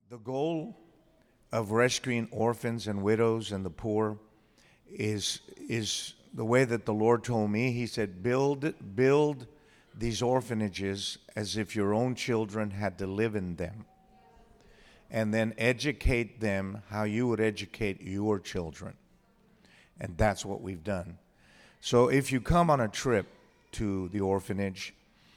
The goal of rescuing orphans and widows and the poor is the way that the Lord told me. He said, build these orphanages as if your own children had to live in them, and then educate them how you would educate your children. And that's what we've done. So if you come on a trip to the orphanage,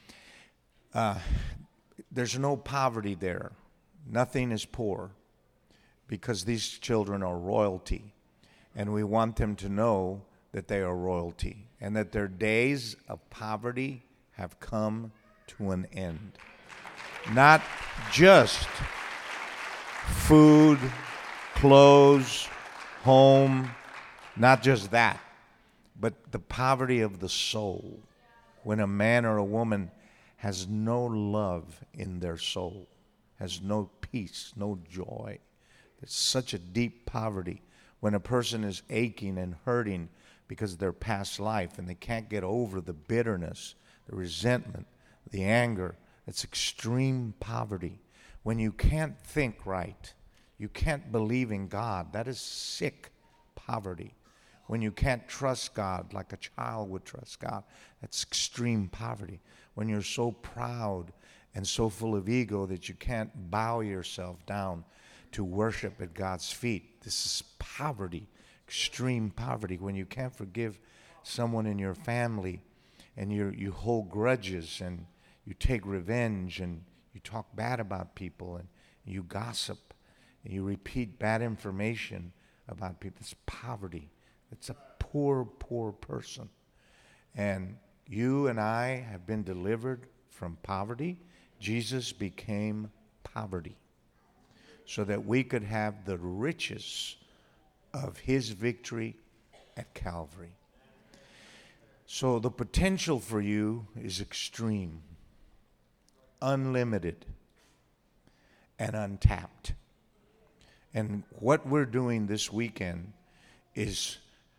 there's no poverty there. Nothing is poor, because these children are royalty. And we want them to know that they are royalty and that their days of poverty have come to an end. Not just food, clothes, home, not just that, but the poverty of the soul. When a man or a woman has no love in their soul, has no peace, no joy. It's such a deep poverty when a person is aching and hurting because of their past life and they can't get over the bitterness, the resentment, the anger. It's extreme poverty. When you can't think right, you can't believe in God, that is sick poverty. When you can't trust God like a child would trust God, that's extreme poverty. When you're so proud and so full of ego that you can't bow yourself down to worship at God's feet, this is poverty, extreme poverty. When you can't forgive someone in your family and you hold grudges and you take revenge and you talk bad about people and you gossip and you repeat bad information about people, it's poverty. It's a poor, poor person. And you and I have been delivered from poverty. Jesus became poverty so that we could have the riches of his victory at Calvary. So the potential for you is extreme, unlimited, and untapped. And what we're doing this weekend is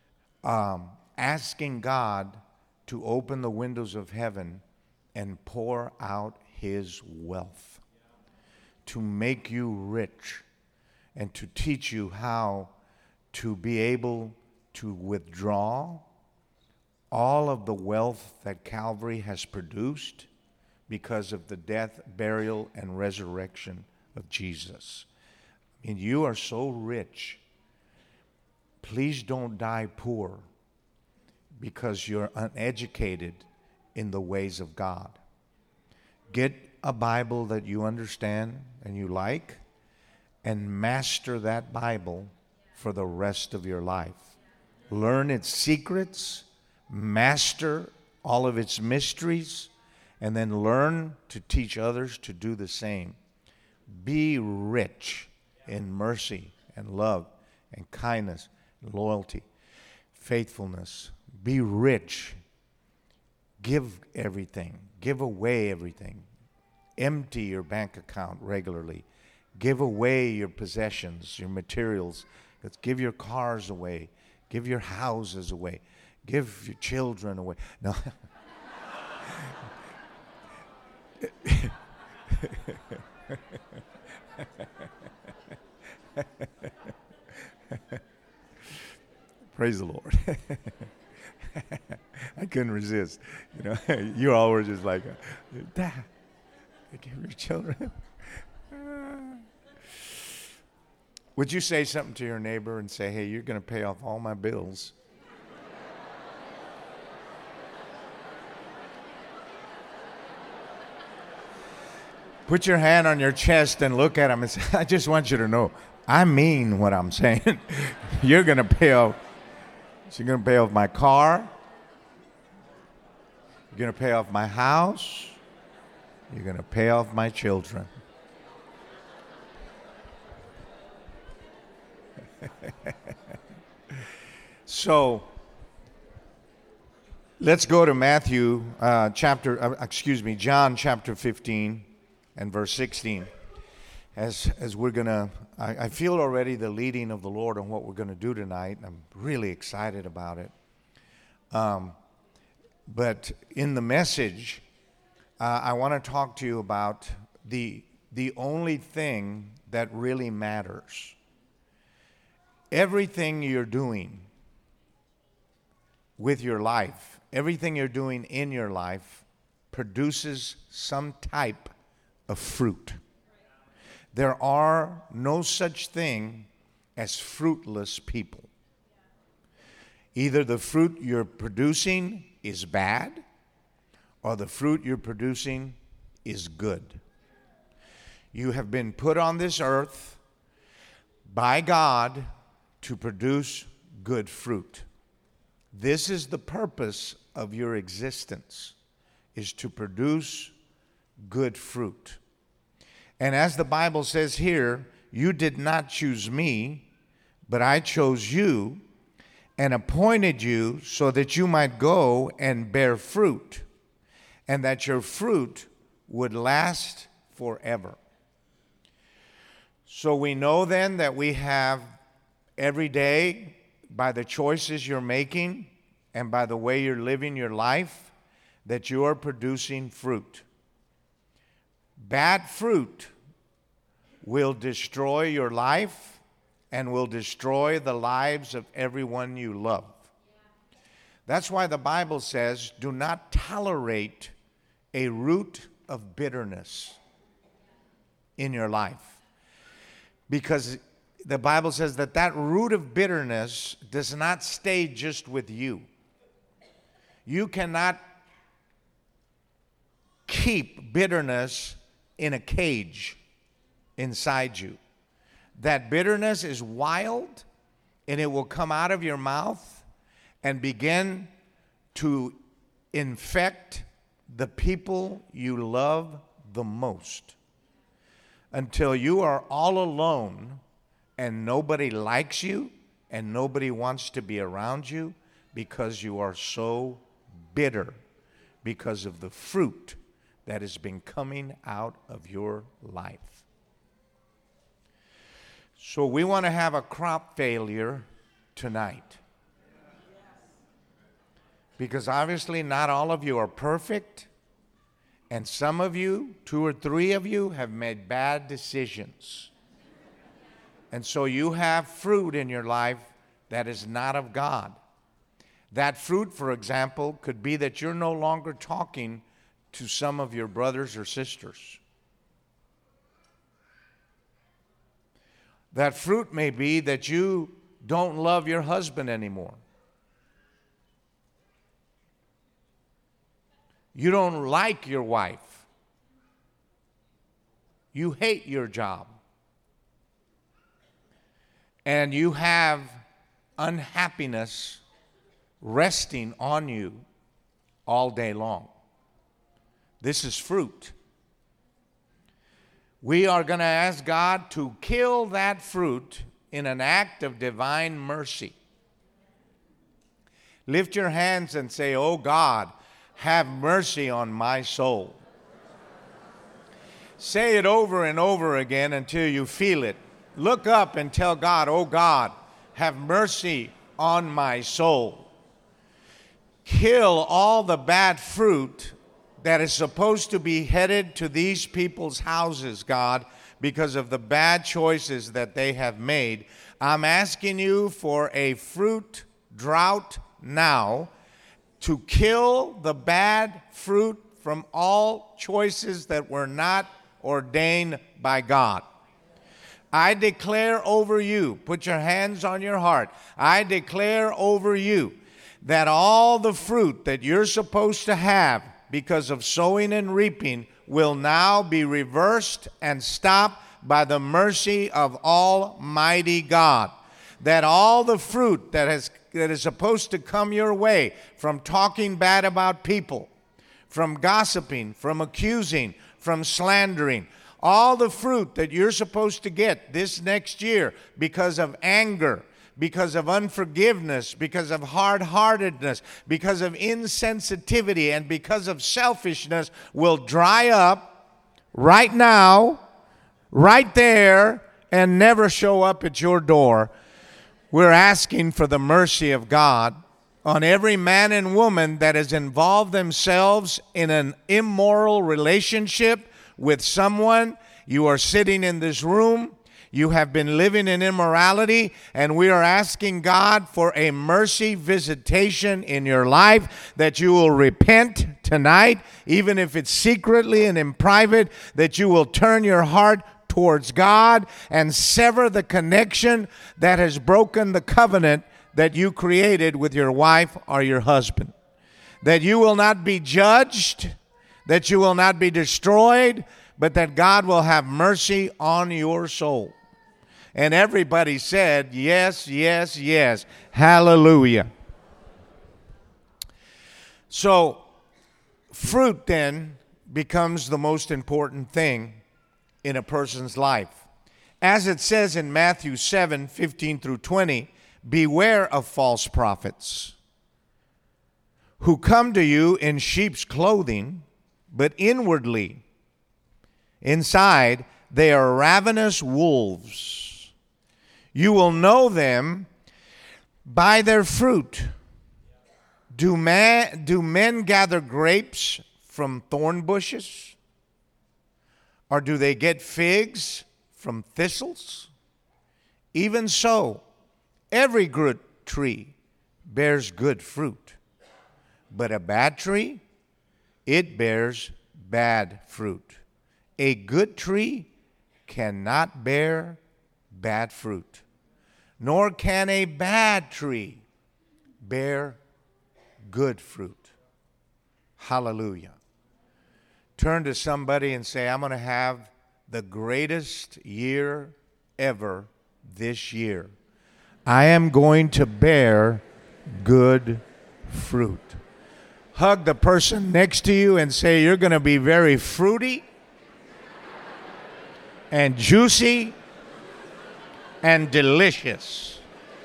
asking God to open the windows of heaven and pour out his wealth, to make you rich and to teach you how to be able to withdraw all of the wealth that Calvary has produced because of the death, burial, and resurrection of Jesus. And you are so rich. Please don't die poor because you're uneducated in the ways of God. Get a Bible that you understand and you like, and master that Bible for the rest of your life. Learn its secrets, master all of its mysteries, and then learn to teach others to do the same. Be rich in mercy and love and kindness, loyalty, faithfulness. Be rich. Give everything. Give away everything. Empty your bank account regularly. Give away your possessions, your materials. Give your cars away. Give your houses away. Give your children away. No. Praise the Lord. I couldn't resist. You all were just like, Dad, give your children. Would you say something to your neighbor and say, hey, you're going to pay off all my bills? Put your hand on your chest and look at him and say, I just want you to know, I mean what I'm saying. You're going to pay off. So you're going to pay off my car. You're going to pay off my house. You're going to pay off my children. So let's go to John chapter 15 and verse 16. As we're going to, I feel already the leading of the Lord on what we're going to do tonight. I'm really excited about it. But in the message, I want to talk to you about the the only thing that really matters. Everything you're doing with your life, everything you're doing in your life produces some type of fruit. There are no such thing as fruitless people. Either the fruit you're producing is bad, or the fruit you're producing is good. You have been put on this earth by God to produce good fruit. This is the purpose of your existence, is to produce good fruit. And as the Bible says here, you did not choose me, but I chose you and appointed you so that you might go and bear fruit, and that your fruit would last forever. So we know then that we have every day, by the choices you're making and by the way you're living your life, that you are producing fruit. Bad fruit will destroy your life and will destroy the lives of everyone you love. That's why the Bible says, do not tolerate a root of bitterness in your life. Because the Bible says that that root of bitterness does not stay just with you. You cannot keep bitterness in a cage inside you. That bitterness is wild, and it will come out of your mouth and begin to infect the people you love the most, until you are all alone and nobody likes you and nobody wants to be around you because you are so bitter because of the fruit that has been coming out of your life. So we want to have a crop failure tonight. Because obviously not all of you are perfect. And some of you, 2 or 3 of you, have made bad decisions. And so you have fruit in your life that is not of God. That fruit, for example, could be that you're no longer talking to some of your brothers or sisters. That fruit may be that you don't love your husband anymore. You don't like your wife. You hate your job. And you have unhappiness resting on you all day long. This is fruit. We are going to ask God to kill that fruit in an act of divine mercy. Lift your hands and say, "Oh God, have mercy on my soul." Say it over and over again until you feel it. Look up and tell God, "Oh God, have mercy on my soul." Kill all the bad fruit that is supposed to be headed to these people's houses, God, because of the bad choices that they have made. I'm asking you for a fruit drought now to kill the bad fruit from all choices that were not ordained by God. I declare over you, put your hands on your heart, I declare over you that all the fruit that you're supposed to have because of sowing and reaping will now be reversed and stopped by the mercy of Almighty God. That all the fruit that is supposed to come your way from talking bad about people, from gossiping, from accusing, from slandering, all the fruit that you're supposed to get this next year because of anger, because of unforgiveness, because of hard-heartedness, because of insensitivity, and because of selfishness will dry up right now, right there, and never show up at your door. We're asking for the mercy of God on every man and woman that has involved themselves in an immoral relationship with someone, You are sitting in this room. You have been living in immorality, and we are asking God for a mercy visitation in your life, that you will repent tonight, even if it's secretly and in private, that you will turn your heart towards God and sever the connection that has broken the covenant that you created with your wife or your husband. That you will not be judged, that you will not be destroyed, but that God will have mercy on your soul. And everybody said, yes, yes, yes. Hallelujah. So, fruit then becomes the most important thing in a person's life. As it says in Matthew 7:15 through 20, beware of false prophets who come to you in sheep's clothing, but inwardly, inside, they are ravenous wolves. You will know them by their fruit. Do men gather grapes from thorn bushes? Or do they get figs from thistles? Even so, every good tree bears good fruit. But a bad tree, it bears bad fruit. A good tree cannot bear bad fruit, nor can a bad tree bear good fruit. Hallelujah. Turn to somebody and say, I'm going to have the greatest year ever this year. I am going to bear good fruit. Hug the person next to you and say, you're going to be very fruity and juicy and delicious.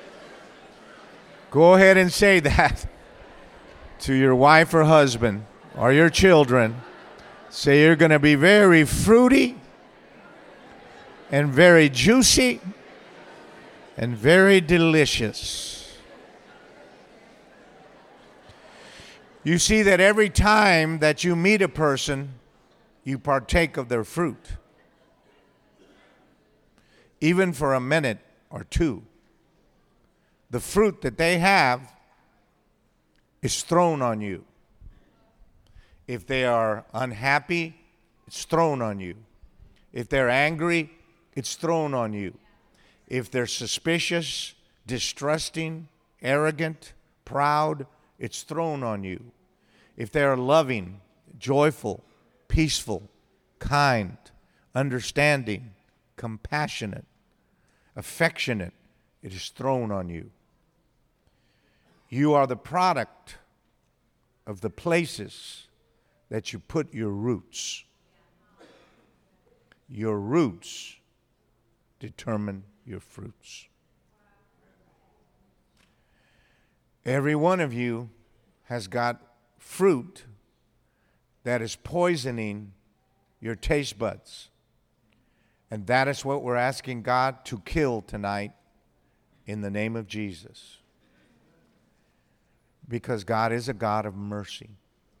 Go ahead and say that to your wife or husband or your children. Say you're going to be very fruity and very juicy and very delicious. You see that every time that you meet a person, you partake of their fruit. Even for a minute or two. The fruit that they have is thrown on you. If they are unhappy, it's thrown on you. If they're angry, it's thrown on you. If they're suspicious, distrusting, arrogant, proud, it's thrown on you. If they are loving, joyful, peaceful, kind, understanding, compassionate, affectionate, it is thrown on you. You are the product of the places that you put your roots. Your roots determine your fruits. Every one of you has got fruit that is poisoning your taste buds. And that is what we're asking God to kill tonight in the name of Jesus. Because God is a God of mercy.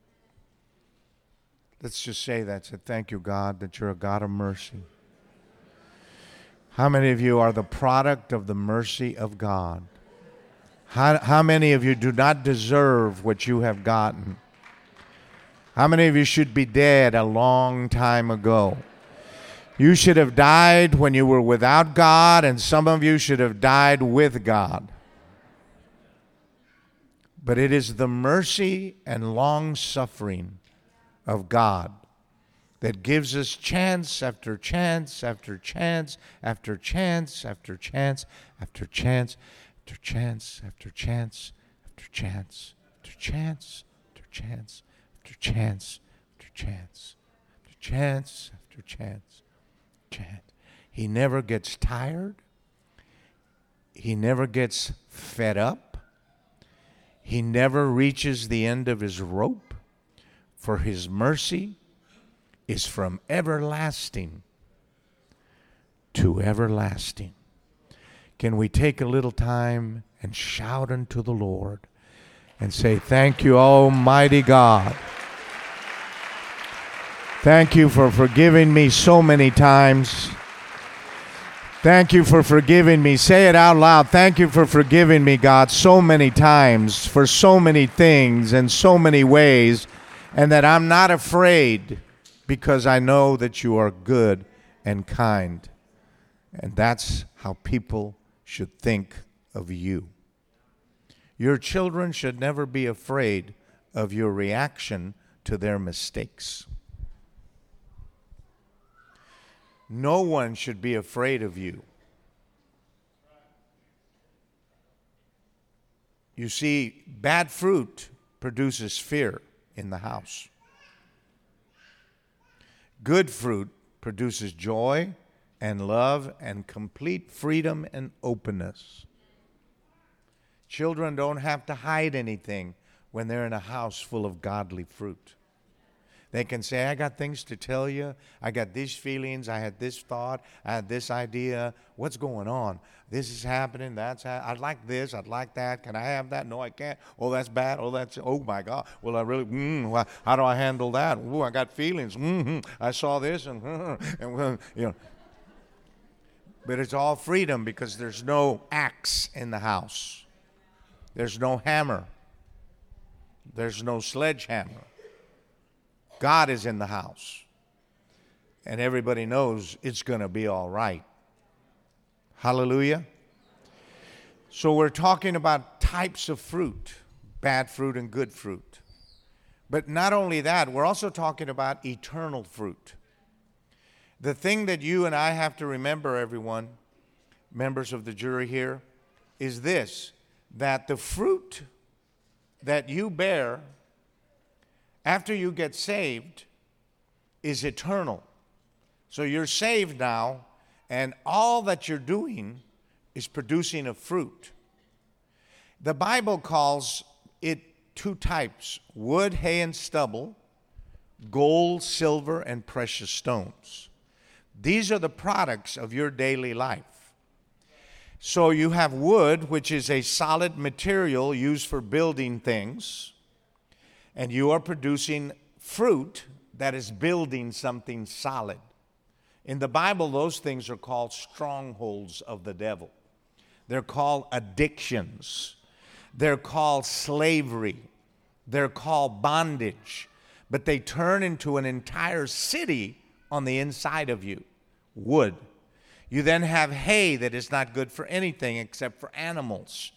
Let's just say that. Say, thank you, God, that you're a God of mercy. How many of you are the product of the mercy of God? How many of you do not deserve what you have gotten? How many of you should be dead a long time ago? You should have died when you were without God, and some of you should have died with God. But it is the mercy and long-suffering of God that gives us chance after chance after chance after chance after chance after chance after chance after chance after chance after chance after chance after chance after chance after chance after chance. He never gets tired. He never gets fed up. He never reaches the end of his rope, for his mercy is from everlasting to everlasting. Can we take a little time and shout unto the Lord and say, thank you, Almighty God. Thank you for forgiving me so many times. Thank you for forgiving me. Say it out loud. Thank you for forgiving me, God, so many times for so many things and so many ways, and that I'm not afraid because I know that you are good and kind. And that's how people should think of you. Your children should never be afraid of your reaction to their mistakes. No one should be afraid of you. You see, bad fruit produces fear in the house. Good fruit produces joy and love and complete freedom and openness. Children don't have to hide anything when they're in a house full of godly fruit. They can say, I got things to tell you. I got these feelings. I had this thought. I had this idea. What's going on? This is happening. I'd like this. I'd like that. Can I have that? No, I can't. Oh, that's bad. Oh my God. Well, I really, how do I handle that? Oh, I got feelings. I saw this and you know. But it's all freedom because there's no axe in the house. There's no hammer. There's no sledgehammer. God is in the house. And everybody knows it's going to be all right. Hallelujah. So we're talking about types of fruit, bad fruit and good fruit. But not only that, we're also talking about eternal fruit. The thing that you and I have to remember, everyone, members of the jury here, is this, that the fruit that you bear after you get saved is eternal. So you're saved now, and all that you're doing is producing a fruit. The Bible calls it two types: wood, hay, and stubble, gold, silver, and precious stones. These are the products of your daily life. So you have wood, which is a solid material used for building things, and you are producing fruit that is building something solid. In the Bible, those things are called strongholds of the devil. They're called addictions. They're called slavery. They're called bondage. But they turn into an entire city on the inside of you. Wood. You then have hay that is not good for anything except for animals.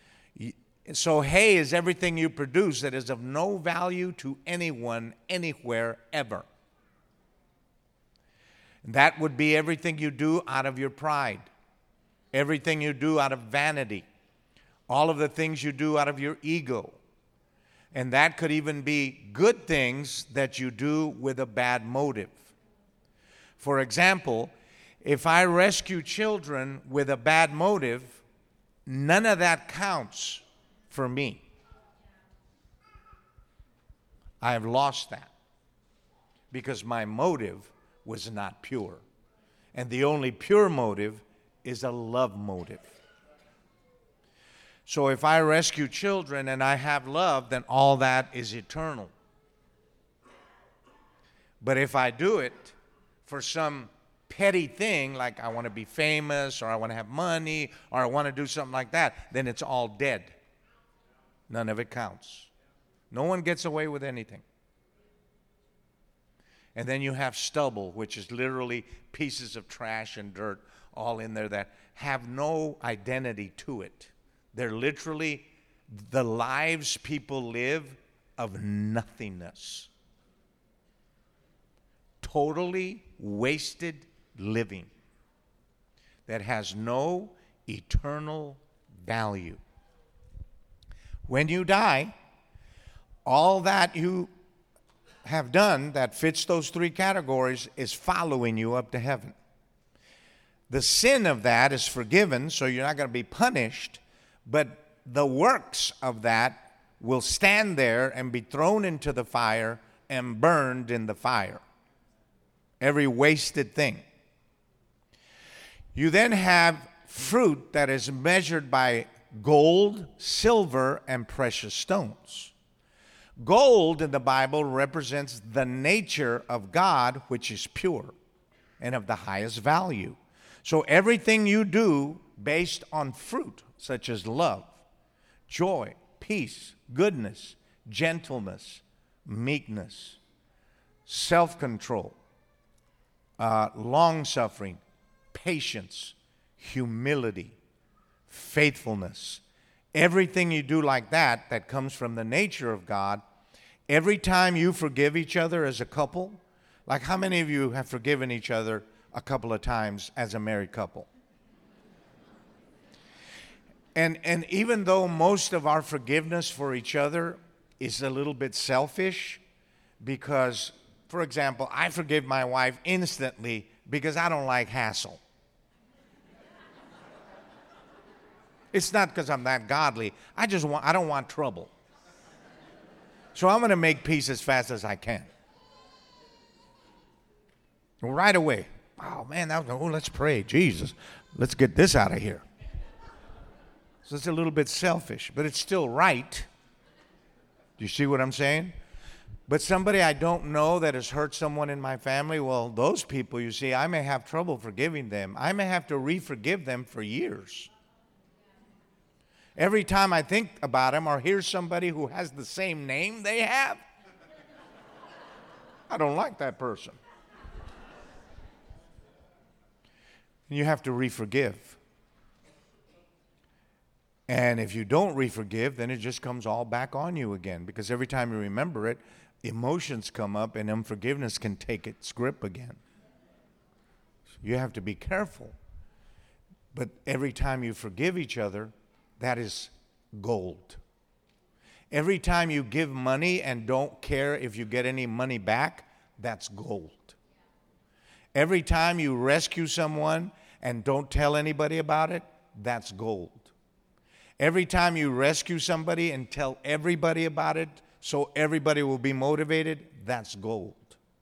So hay is everything you produce that is of no value to anyone, anywhere, ever. That would be everything you do out of your pride, everything you do out of vanity, all of the things you do out of your ego. And that could even be good things that you do with a bad motive. For example, if I rescue children with a bad motive, none of that counts for me. I have lost that because my motive was not pure. And the only pure motive is a love motive. So if I rescue children and I have love, then all that is eternal. But if I do it for some petty thing, like I want to be famous, or I want to have money, or I want to do something like that, then it's all dead. None of it counts. No one gets away with anything. And then you have stubble, which is literally pieces of trash and dirt all in there that have no identity to it. They're literally the lives people live of nothingness. Totally wasted living that has no eternal value. When you die, all that you have done that fits those three categories is following you up to heaven. The sin of that is forgiven, so you're not going to be punished, but the works of that will stand there and be thrown into the fire and burned in the fire. Every wasted thing. You then have fruit that is measured by gold, silver, and precious stones. Gold in the Bible represents the nature of God, which is pure and of the highest value. So everything you do based on fruit, such as love, joy, peace, goodness, gentleness, meekness, self-control, long-suffering, patience, humility, faithfulness. Everything you do like that, that comes from the nature of God. Every time you forgive each other as a couple, like how many of you have forgiven each other a couple of times as a married couple? And even though most of our forgiveness for each other is a little bit selfish, because, for example, I forgive my wife instantly because I don't like hassle. It's not because I'm that godly. I don't want trouble. So I'm going to make peace as fast as I can. Right away. Oh, man, let's pray. Jesus, let's get this out of here. So it's a little bit selfish, but it's still right. Do you see what I'm saying? But somebody I don't know that has hurt someone in my family, well, those people, you see, I may have trouble forgiving them. I may have to re-forgive them for years. Every time I think about them or hear somebody who has the same name they have, I don't like that person. And you have to re-forgive. And if you don't re-forgive, then it just comes all back on you again. Because every time you remember it, emotions come up and unforgiveness can take its grip again. So you have to be careful. But every time you forgive each other, that is gold. Every time you give money and don't care if you get any money back, that's gold. Every time you rescue someone and don't tell anybody about it, that's gold. Every time you rescue somebody and tell everybody about it so everybody will be motivated, that's gold.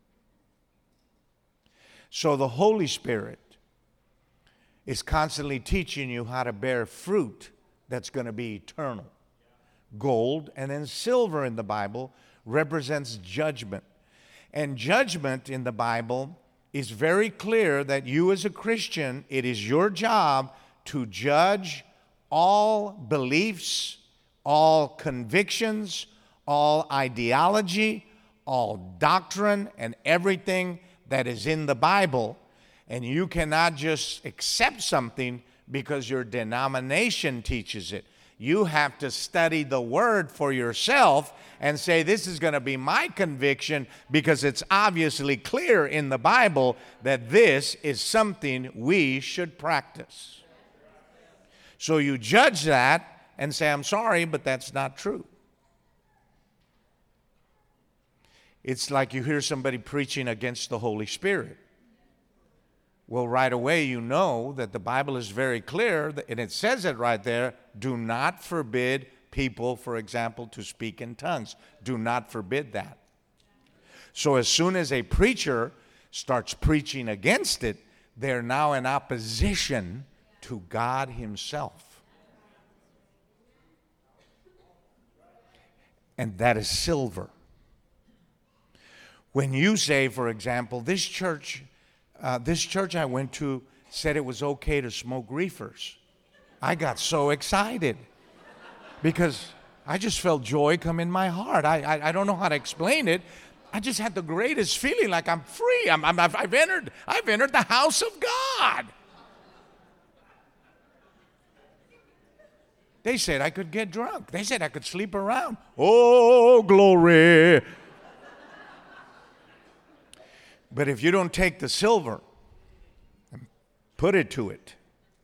So the Holy Spirit is constantly teaching you how to bear fruit that's going to be eternal. Gold, and then silver in the Bible represents judgment. And judgment in the Bible is very clear that you as a Christian, it is your job to judge all beliefs, all convictions, all ideology, all doctrine, and everything that is in the Bible. And you cannot just accept something because your denomination teaches it. You have to study the Word for yourself and say, this is going to be my conviction because it's obviously clear in the Bible that this is something we should practice. So you judge that and say, I'm sorry, but that's not true. It's like you hear somebody preaching against the Holy Spirit. Well, right away you know that the Bible is very clear, and it says it right there, do not forbid people, for example, to speak in tongues. Do not forbid that. So as soon as a preacher starts preaching against it, they're now in opposition to God Himself. And that is silver. When you say, for example, this church I went to said it was okay to smoke reefers, I got so excited because I just felt joy come in my heart. I don't know how to explain it. I just had the greatest feeling like I'm free. I've entered the house of God. They said I could get drunk. They said I could sleep around. Oh, glory. But if you don't take the silver and put it to it,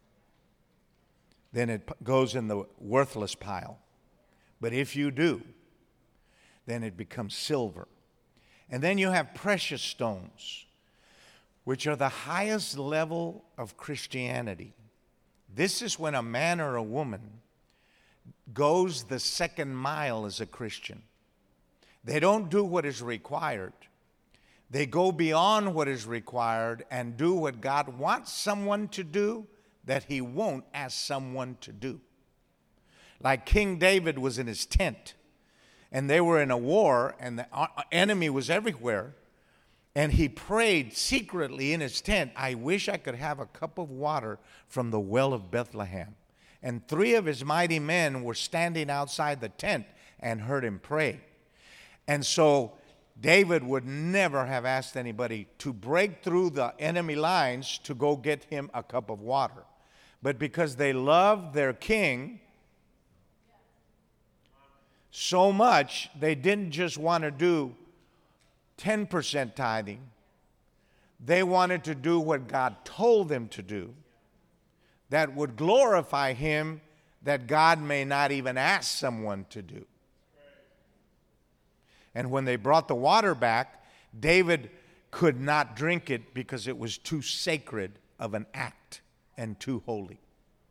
then it goes in the worthless pile. But if you do, then it becomes silver. And then you have precious stones, which are the highest level of Christianity. This is when a man or a woman goes the second mile as a Christian. They don't do what is required. They go beyond what is required and do what God wants someone to do that He won't ask someone to do. Like King David was in his tent, And they were in a war, and the enemy was everywhere. And he prayed secretly in his tent, I wish I could have a cup of water from the well of Bethlehem. And 3 of his mighty men were standing outside the tent and heard him pray. And so David would never have asked anybody to break through the enemy lines to go get him a cup of water. But because they loved their king so much, they didn't just want to do 10% tithing. They wanted to do what God told them to do that would glorify him, that God may not even ask someone to do. And when they brought the water back, David could not drink it because it was too sacred of an act and too holy.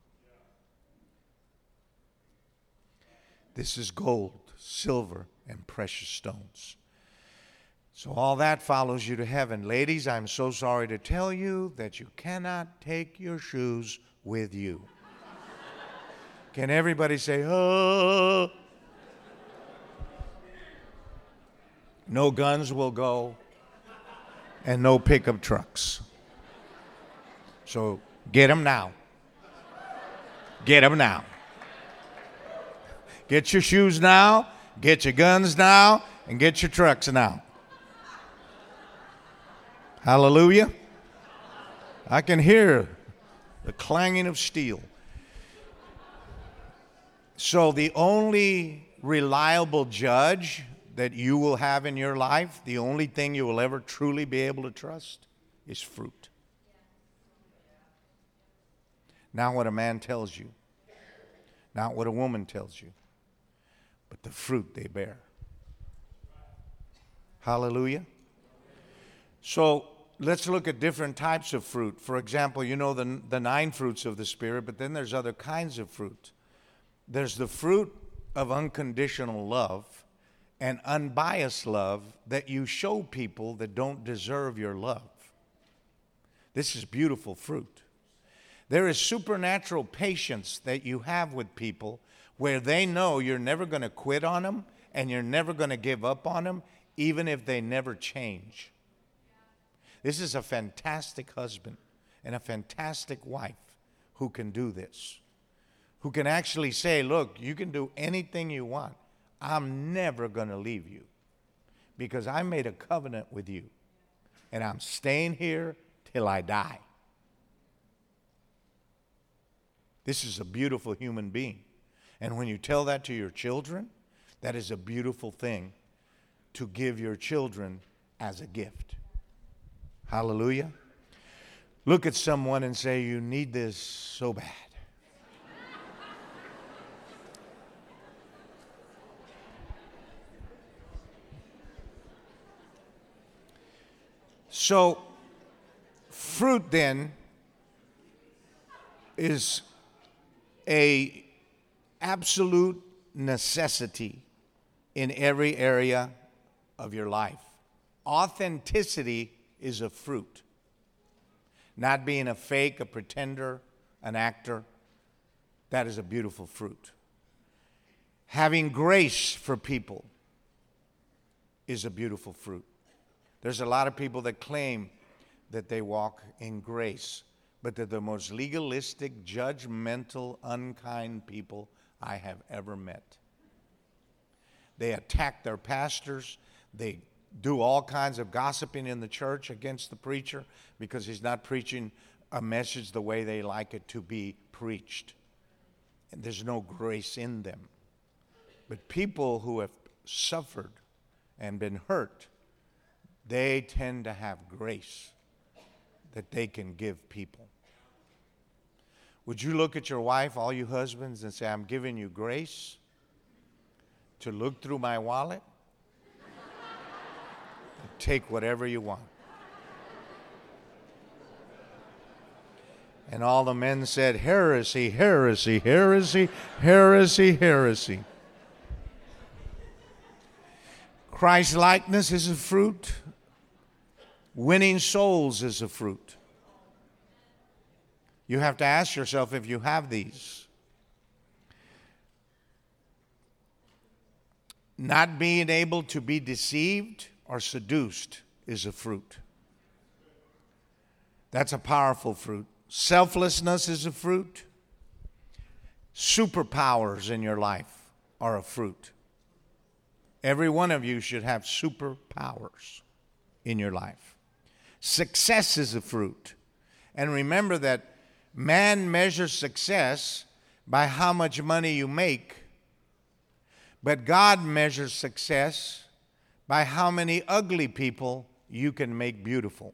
This is gold, silver, and precious stones. So all that follows you to heaven. Ladies, I'm so sorry to tell you that you cannot take your shoes with you. Can everybody say, oh? No guns will go, and no pickup trucks. So get them now. Get them now. Get your shoes now, get your guns now, and get your trucks now. Hallelujah. I can hear the clanging of steel. So the only reliable judge that you will have in your life, the only thing you will ever truly be able to trust, is fruit. Not what a man tells you, not what a woman tells you, but the fruit they bear. Hallelujah. So let's look at different types of fruit. For example, you know the 9 fruits of the Spirit, but then there's other kinds of fruit. There's the fruit of unconditional love and unbiased love that you show people that don't deserve your love. This is beautiful fruit. There is supernatural patience that you have with people where they know you're never going to quit on them and you're never going to give up on them, even if they never change. This is a fantastic husband and a fantastic wife who can do this, who can actually say, look, you can do anything you want. I'm never going to leave you because I made a covenant with you, and I'm staying here till I die. This is a beautiful human being. And when you tell that to your children, that is a beautiful thing to give your children as a gift. Hallelujah. Look at someone and say, you need this so bad. So, fruit then is a absolute necessity in every area of your life. Authenticity is a fruit. Not being a fake, a pretender, an actor, that is a beautiful fruit. Having grace for people is a beautiful fruit. There's a lot of people that claim that they walk in grace, but they're the most legalistic, judgmental, unkind people I have ever met. They attack their pastors. They do all kinds of gossiping in the church against the preacher because he's not preaching a message the way they like it to be preached. And there's no grace in them. But people who have suffered and been hurt, they tend to have grace that they can give people. Would you look at your wife, all you husbands, and say, I'm giving you grace to look through my wallet and take whatever you want? And all the men said, heresy, heresy, heresy, heresy, heresy. Christ-likeness is a fruit. Winning souls is a fruit. You have to ask yourself if you have these. Not being able to be deceived or seduced is a fruit. That's a powerful fruit. Selflessness is a fruit. Superpowers in your life are a fruit. Every one of you should have superpowers in your life. Success is a fruit. And remember that man measures success by how much money you make, but God measures success by how many ugly people you can make beautiful.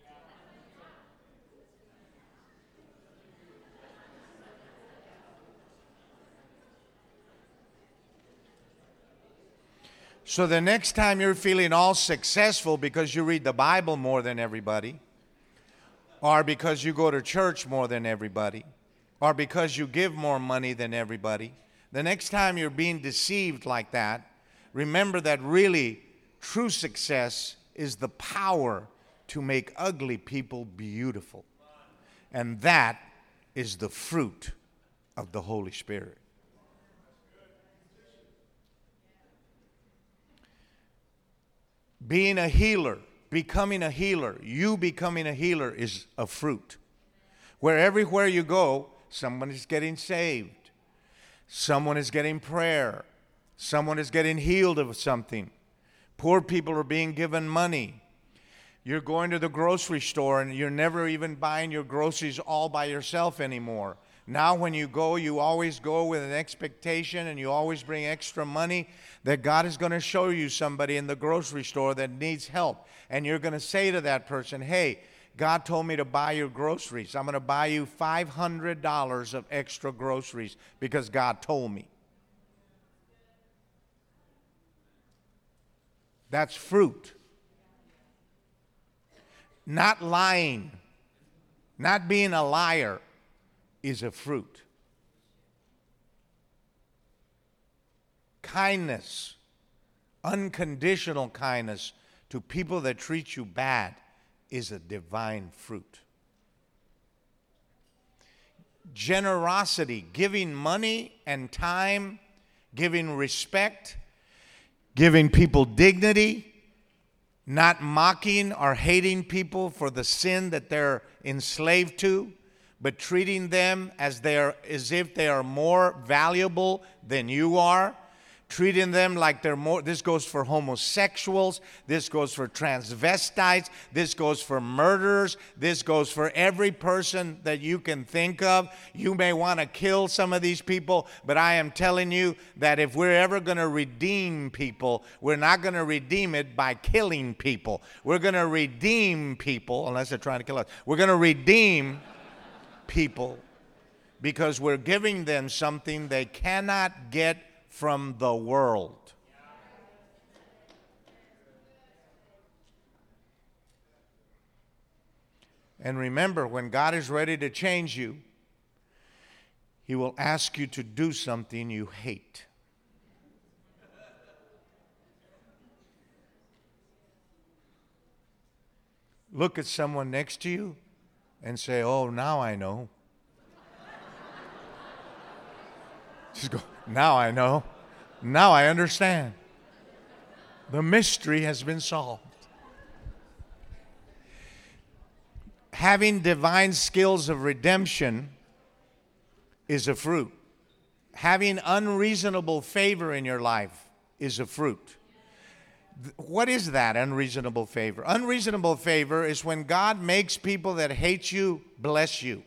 So the next time you're feeling all successful because you read the Bible more than everybody, or because you go to church more than everybody, or because you give more money than everybody, the next time you're being deceived like that, remember that really true success is the power to make ugly people beautiful. And that is the fruit of the Holy Spirit. Being a healer, becoming a healer, you becoming a healer is a fruit. Where everywhere you go, someone is getting saved. Someone is getting prayer. Someone is getting healed of something. Poor people are being given money. You're going to the grocery store and you're never even buying your groceries all by yourself anymore. Now when you go, you always go with an expectation and you always bring extra money that God is going to show you somebody in the grocery store that needs help. And you're going to say to that person, hey, God told me to buy your groceries. I'm going to buy you $500 of extra groceries because God told me. That's fruit. Not lying, not being a liar is a fruit. Kindness, unconditional kindness to people that treat you bad is a divine fruit. Generosity, giving money and time, giving respect, giving people dignity, not mocking or hating people for the sin that they're enslaved to, but treating them as if they are more valuable than you are. Treating them like they're more. This goes for homosexuals. This goes for transvestites. This goes for murderers. This goes for every person that you can think of. You may want to kill some of these people, but I am telling you that if we're ever going to redeem people, we're not going to redeem it by killing people. We're going to redeem people, unless they're trying to kill us. We're going to redeem people because we're giving them something they cannot get from the world. And remember, when God is ready to change you, He will ask you to do something you hate. Look at someone next to you and say, oh, now I know. Just go, now I know. Now I understand. The mystery has been solved. Having divine skills of redemption is a fruit. Having unreasonable favor in your life is a fruit. What is that unreasonable favor? Unreasonable favor is when God makes people that hate you bless you.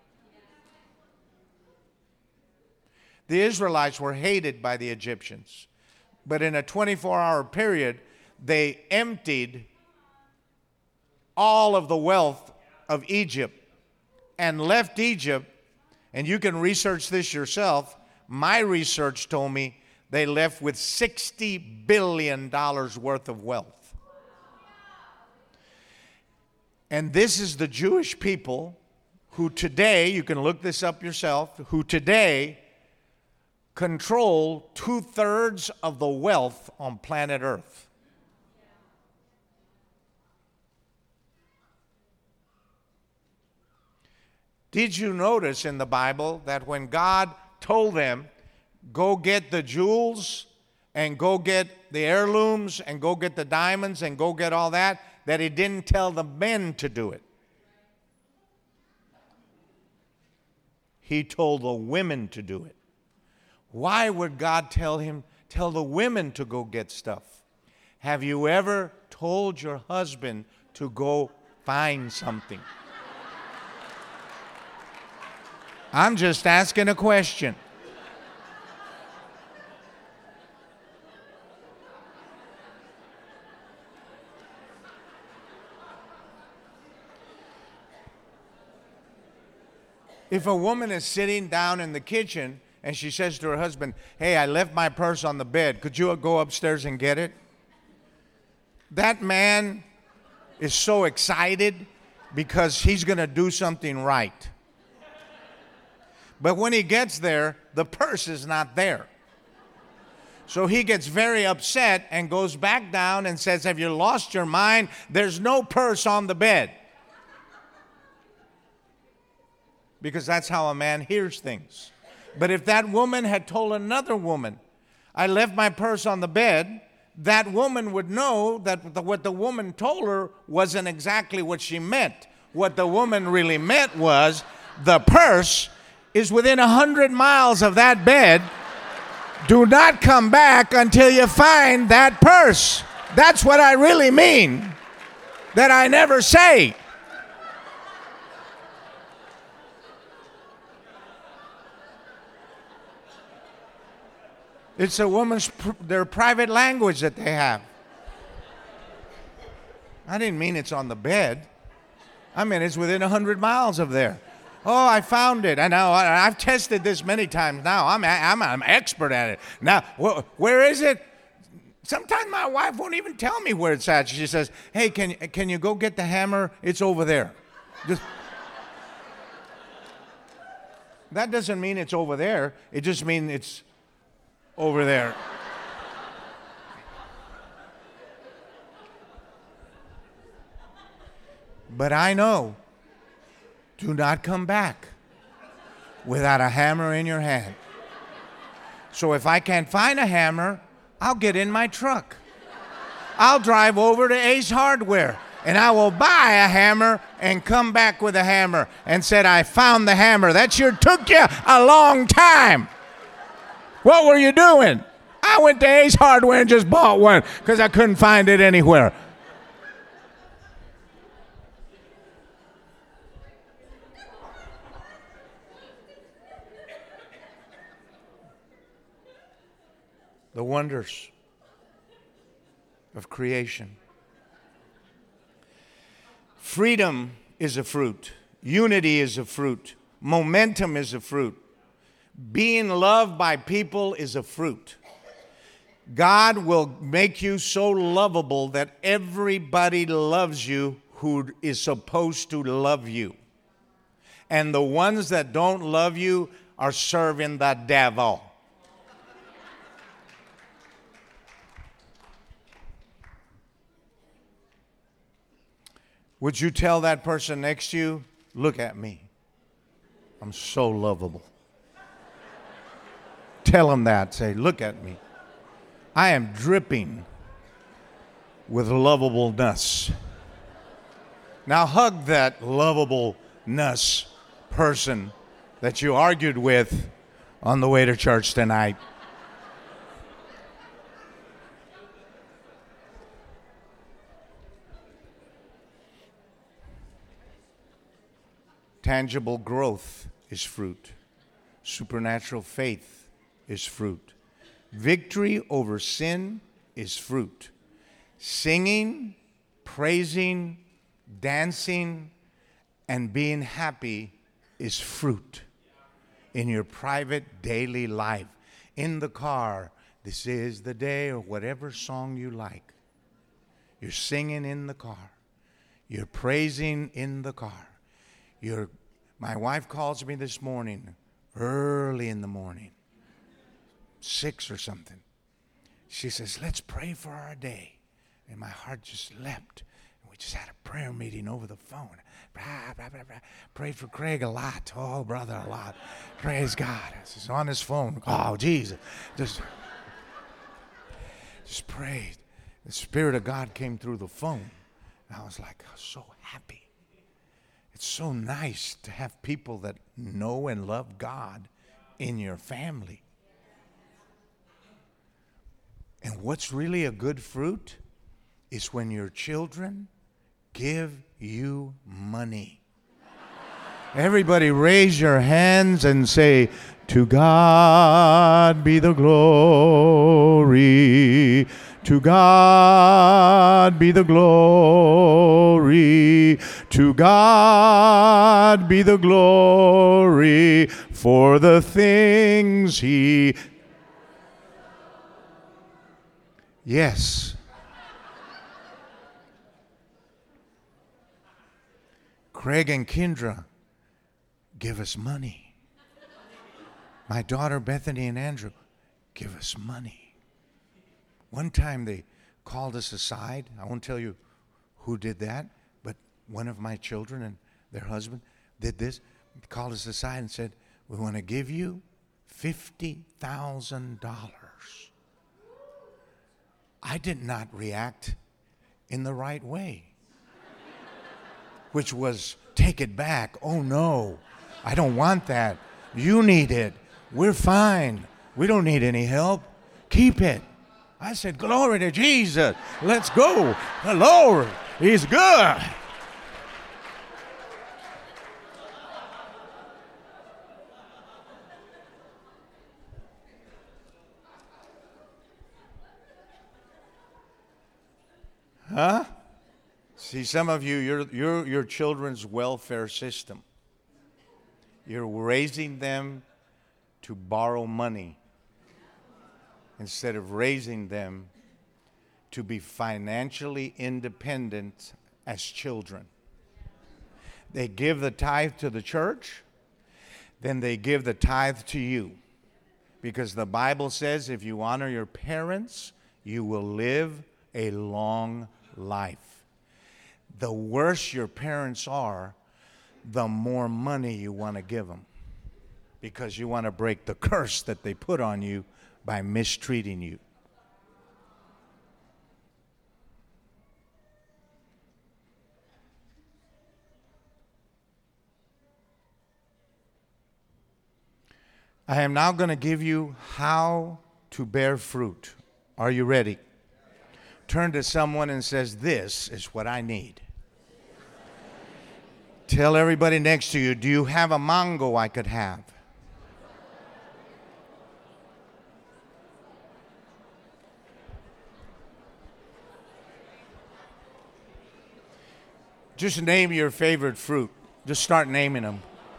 The Israelites were hated by the Egyptians, but in a 24-hour period, they emptied all of the wealth of Egypt and left Egypt, and you can research this yourself. My research told me they left with $60 billion worth of wealth. And this is the Jewish people who today, you can look this up yourself, who today control 2/3 of the wealth on planet Earth. Did you notice in the Bible that when God told them, go get the jewels and go get the heirlooms and go get the diamonds and go get all that he didn't tell the men to do it. He told the women to do it. Why would God tell the women to go get stuff? Have you ever told your husband to go find something? I'm just asking a question. If a woman is sitting down in the kitchen and she says to her husband, "Hey, I left my purse on the bed. Could you go upstairs and get it?" That man is so excited because he's going to do something right. But when he gets there, the purse is not there. So he gets very upset and goes back down and says, "Have you lost your mind? There's no purse on the bed." Because that's how a man hears things. But if that woman had told another woman, "I left my purse on the bed," that woman would know that what the woman told her wasn't exactly what she meant. What the woman really meant was, the purse is within 100 miles of that bed. Do not come back until you find that purse. That's what I really mean, that I never say. It's a woman's, their private language that they have. I didn't mean it's on the bed. I mean it's within 100 miles of there. Oh, I found it. I know. I've tested this many times now. I'm an expert at it. Now, where is it? Sometimes my wife won't even tell me where it's at. She says, "Hey, can you go get the hammer? It's over there." That doesn't mean it's over there. It just means it's over there. But I know, do not come back without a hammer in your hand. So if I can't find a hammer, I'll get in my truck. I'll drive over to Ace Hardware and I will buy a hammer and come back with a hammer and said, "I found the hammer." That sure took you a long time. What were you doing? I went to Ace Hardware and just bought one because I couldn't find it anywhere. The wonders of creation. Freedom is a fruit. Unity is a fruit. Momentum is a fruit. Being loved by people is a fruit. God will make you so lovable that everybody loves you who is supposed to love you. And the ones that don't love you are serving the devil. Would you tell that person next to you, "Look at me. I'm so lovable." Tell them that. Say, "Look at me. I am dripping with lovableness." Now hug that lovableness person that you argued with on the way to church tonight. Tangible growth is fruit. Supernatural faith is fruit. Victory over sin is fruit. Singing, praising, dancing, and being happy is fruit in your private daily life. In the car, "This is the day," or whatever song you like. You're singing in the car. You're praising in the car. My wife calls me this morning, early in the morning, 6 or something. She says, "Let's pray for our day." And my heart just leapt. And we just had a prayer meeting over the phone. Prayed for Craig a lot. Oh, brother, a lot. Praise God. He's on his phone. Oh, Jesus. Just Just prayed. The Spirit of God came through the phone. And I was like, I was so happy. It's so nice to have people that know and love God in your family. And what's really a good fruit is when your children give you money. Everybody raise your hands and say, to God be the glory. To God be the glory. To God be the glory for the things He... Yes. Craig and Kendra give us money. My daughter Bethany and Andrew give us money. One time they called us aside. I won't tell you who did that, but one of my children and their husband did this. They called us aside and said, we want to give you $50,000. I did not react in the right way, which was take it back. Oh no, I don't want that. You need it. We're fine. We don't need any help. Keep it. I said, glory to Jesus. Let's go. The Lord, He's good. Huh? See, some of you, you're your children's welfare system. You're raising them to borrow money instead of raising them to be financially independent as children. They give the tithe to the church, then they give the tithe to you. Because the Bible says if you honor your parents, you will live a long life. The worse your parents are, the more money you want to give them, because you want to break the curse that they put on you by mistreating you. I am now going to give you how to bear fruit. Are you ready? Turn to someone and says, this is what I need. Tell everybody next to you, do you have a mango I could have? Just name your favorite fruit. Just start naming them.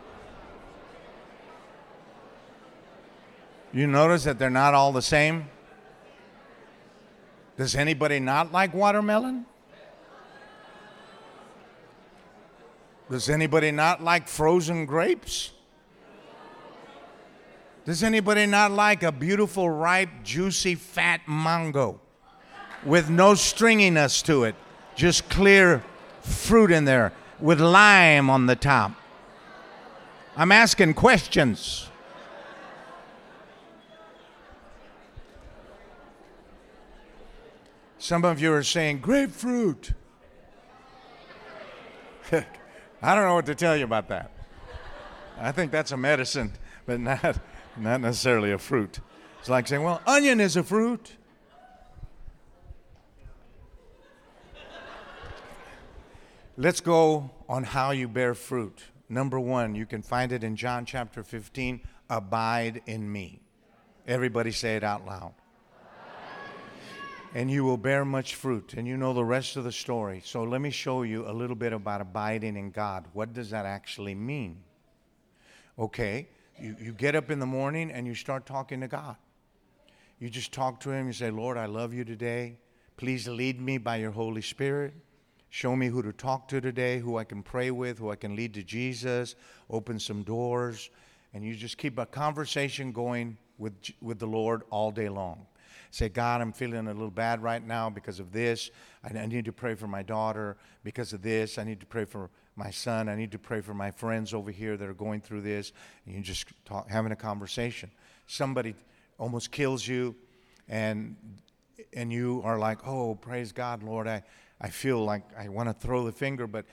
You notice that they're not all the same? Does anybody not like watermelon? Does anybody not like frozen grapes? Does anybody not like a beautiful, ripe, juicy, fat mango with no stringiness to it? Just clear fruit in there with lime on the top. I'm asking questions. Some of you are saying, grapefruit. I don't know what to tell you about that. I think that's a medicine, but not necessarily a fruit. It's like saying, well, onion is a fruit. Let's go on how you bear fruit. Number one, you can find it in John chapter 15, abide in me. Everybody say it out loud. And you will bear much fruit, and you know the rest of the story. So let me show you a little bit about abiding in God. What does that actually mean? Okay, you get up in the morning and you start talking to God. You just talk to Him. You say, Lord, I love you today. Please lead me by your Holy Spirit. Show me who to talk to today, who I can pray with, who I can lead to Jesus. Open some doors. And you just keep a conversation going with the Lord all day long. Say, God, I'm feeling a little bad right now because of this. I need to pray for my daughter because of this. I need to pray for my son. I need to pray for my friends over here that are going through this. And you just having a conversation. Somebody almost kills you, and and you are like, oh, praise God, Lord, I feel like I want to throw the finger, but,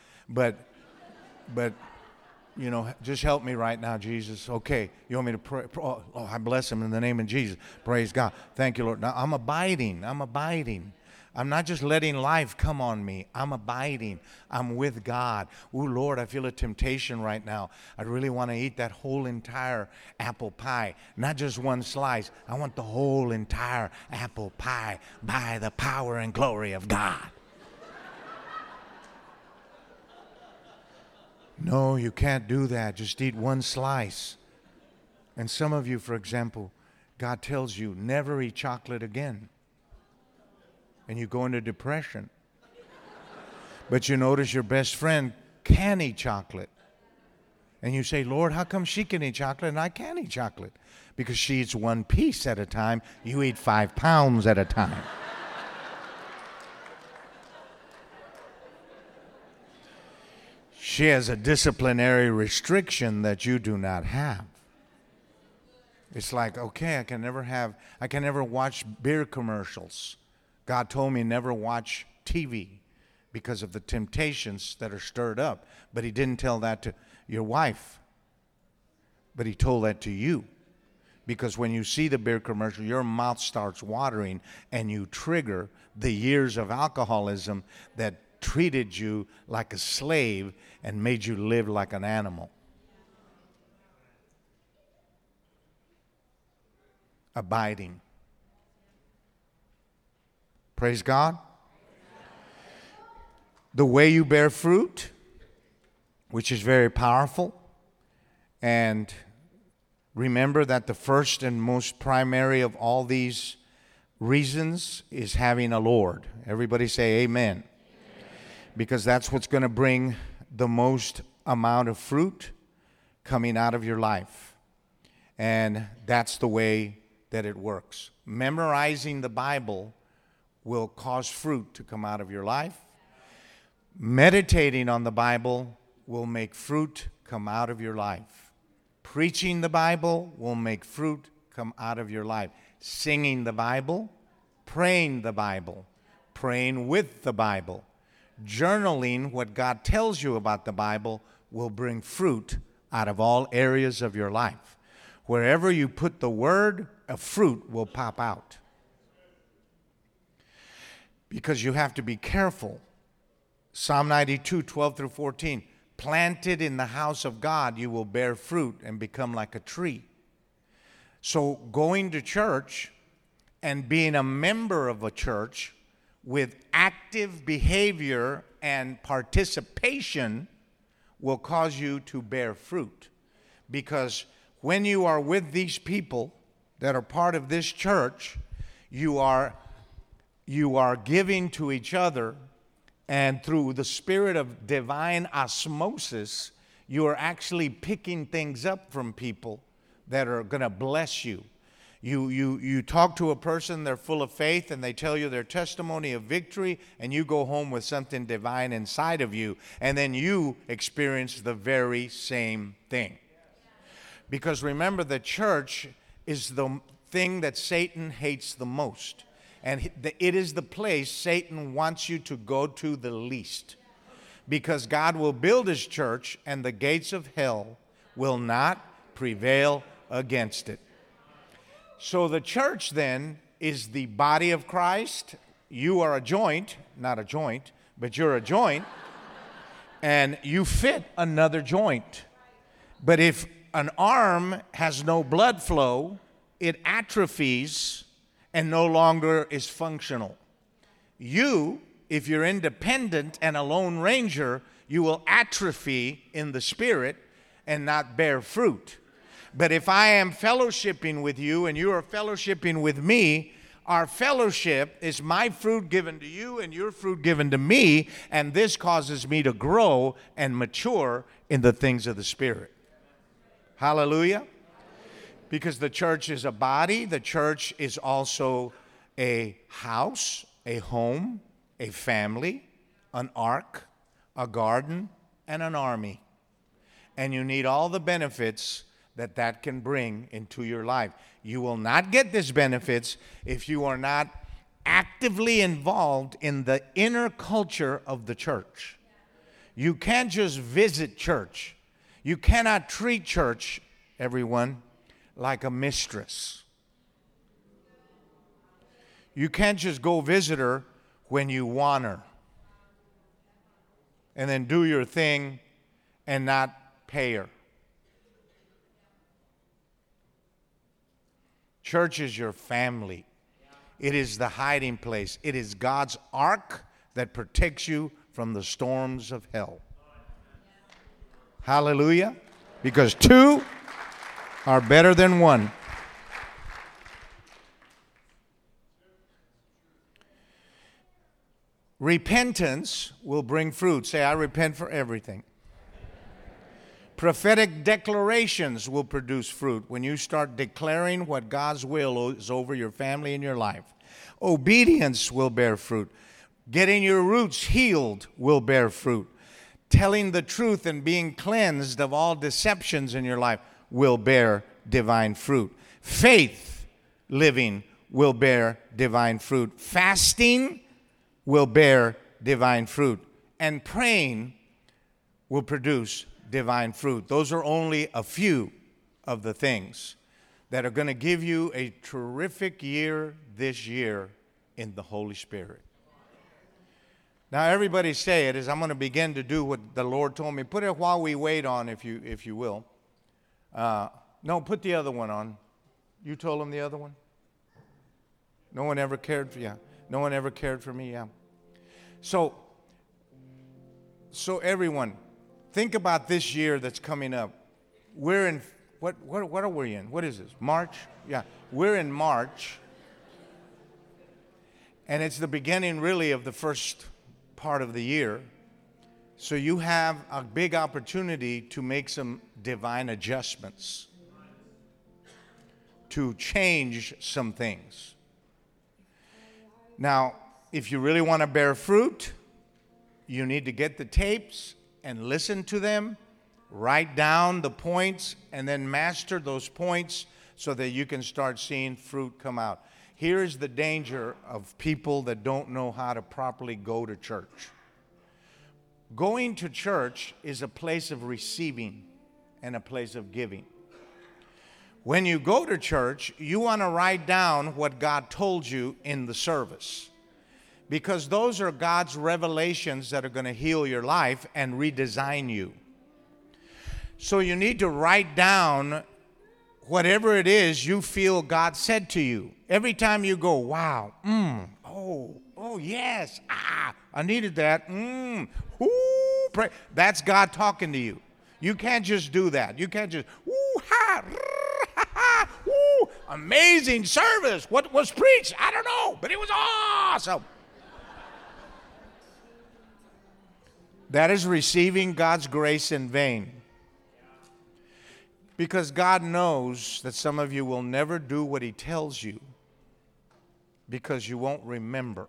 you know, just help me right now, Jesus. Okay, you want me to pray? Oh, I bless him in the name of Jesus. Praise God. Thank you, Lord. Now, I'm abiding. I'm not just letting life come on me. I'm abiding. I'm with God. Ooh, Lord, I feel a temptation right now. I really want to eat that whole entire apple pie, not just one slice. I want the whole entire apple pie by the power and glory of God. No, you can't do that. Just eat one slice. And some of you, for example, God tells you, never eat chocolate again. And you go into depression. But you notice your best friend can eat chocolate. And you say, Lord, how come she can eat chocolate and I can't eat chocolate? Because she eats one piece at a time. You eat 5 pounds at a time. She has a disciplinary restriction that you do not have. It's like, okay, I can never watch beer commercials. God told me never watch TV because of the temptations that are stirred up. But he didn't tell that to your wife. But he told that to you. Because when you see the beer commercial, your mouth starts watering and you trigger the years of alcoholism that treated you like a slave and made you live like an animal. Abiding. Praise God. The way you bear fruit, which is very powerful, and remember that the first and most primary of all these reasons is having a Lord. Everybody say amen. Because that's what's going to bring the most amount of fruit coming out of your life. And that's the way that it works. Memorizing the Bible will cause fruit to come out of your life. Meditating on the Bible will make fruit come out of your life. Preaching the Bible will make fruit come out of your life. Singing the Bible, praying the Bible, praying with the Bible. Journaling what God tells you about the Bible will bring fruit out of all areas of your life. Wherever you put the word, a fruit will pop out. Because you have to be careful. Psalm 92, 12 through 14. Planted in the house of God, you will bear fruit and become like a tree. So going to church and being a member of a church with active behavior and participation will cause you to bear fruit. Because when you are with these people that are part of this church, you are giving to each other, and through the spirit of divine osmosis, you are actually picking things up from people that are going to bless you. You talk to a person, they're full of faith, and they tell you their testimony of victory, and you go home with something divine inside of you, and then you experience the very same thing. Because remember, the church is the thing that Satan hates the most. And it is the place Satan wants you to go to the least. Because God will build his church, and the gates of hell will not prevail against it. So the church then is the body of Christ. You are a joint, not a joint, but you're a joint, and you fit another joint. But if an arm has no blood flow, it atrophies and no longer is functional. You, if you're independent and a lone ranger, you will atrophy in the spirit and not bear fruit. But if I am fellowshipping with you and you are fellowshipping with me, our fellowship is my fruit given to you and your fruit given to me, and this causes me to grow and mature in the things of the Spirit. Hallelujah. Because the church is a body, the church is also a house, a home, a family, an ark, a garden, and an army. And you need all the benefits that can bring into your life. You will not get these benefits if you are not actively involved in the inner culture of the church. You can't just visit church. You cannot treat church, everyone, like a mistress. You can't just go visit her when you want her and then do your thing and not pay her. Church is your family. It is the hiding place. It is God's ark that protects you from the storms of hell. Hallelujah. Because two are better than one. Repentance will bring fruit. Say, I repent for everything. Prophetic declarations will produce fruit when you start declaring what God's will is over your family and your life. Obedience will bear fruit. Getting your roots healed will bear fruit. Telling the truth and being cleansed of all deceptions in your life will bear divine fruit. Faith living will bear divine fruit. Fasting will bear divine fruit. And praying will produce divine fruit. Those are only a few of the things that are going to give you a terrific year this year in the Holy Spirit. Now, everybody say it as I'm going to begin to do what the Lord told me. Put it while we wait on, if you will. No, put the other one on. You told him the other one? No one ever cared for you. Yeah. No one ever cared for me, yeah. So everyone, think about this year that's coming up. We're in, what are we in? What is this? March? Yeah, we're in March. And it's the beginning, really, of the first part of the year. So you have a big opportunity to make some divine adjustments, to change some things. Now, if you really want to bear fruit, you need to get the tapes and listen to them, write down the points, and then master those points so that you can start seeing fruit come out. Here's the danger of people that don't know how to properly go to church. Going to church is a place of receiving and a place of giving. When you go to church, you want to write down what God told you in the service, because those are God's revelations that are going to heal your life and redesign you. So you need to write down whatever it is you feel God said to you. Every time you go, wow, oh yes, I needed that, pray. That's God talking to you. You can't just do that. You can't just, amazing service. What was preached? I don't know, but it was awesome. That is receiving God's grace in vain. Because God knows that some of you will never do what He tells you because you won't remember.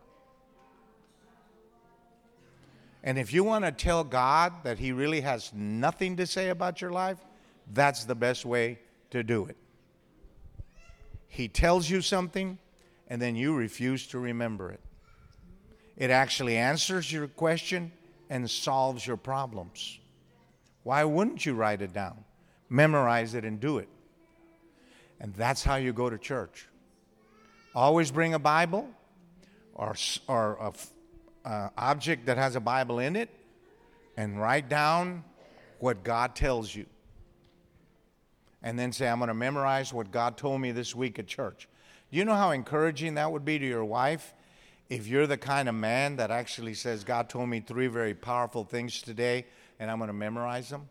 And if you want to tell God that He really has nothing to say about your life, that's the best way to do it. He tells you something, and then you refuse to remember it. It actually answers your question and solves your problems. Why wouldn't you write it down? Memorize it and do it. And that's how you go to church. Always bring a Bible or an object that has a Bible in it, and write down what God tells you. And then say, I'm going to memorize what God told me this week at church. Do you know how encouraging that would be to your wife if you're the kind of man that actually says, God told me 3 very powerful things today, and I'm going to memorize them?